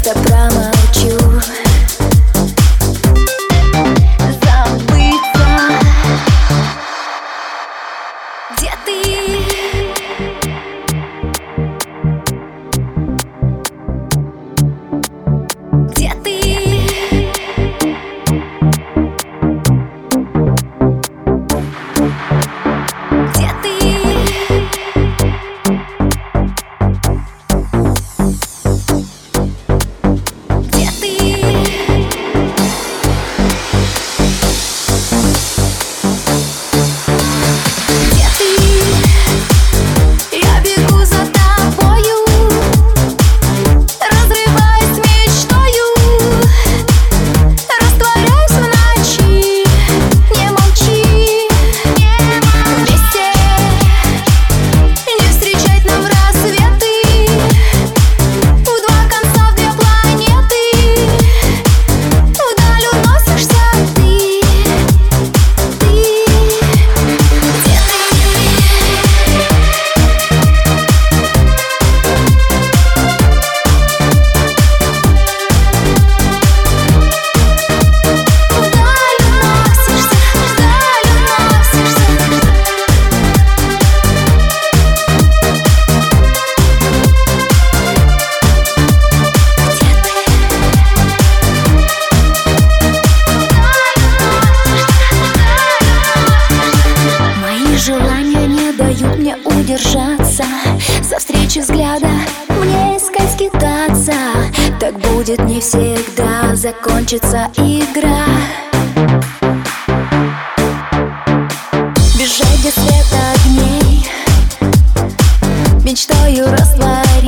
просто промолчу. Забыться. Где ты? Где ты? Где ты? Где ты? Где ты? Я бегу за тобою, разрываясь мечтою, растворяюсь в ночи. Не молчи, вместе не встречать нам рассветы. В два конца, в две планеты, вдаль уносишься ты. Где ты? Вдаль уносишься, вдаль уносишься. Мои желания не дают мне удержаться. Со встречи взгляда мне искать, скитаться. Так будет не всегда, закончится игра. Бежать, где свет огней, мечтою растворить.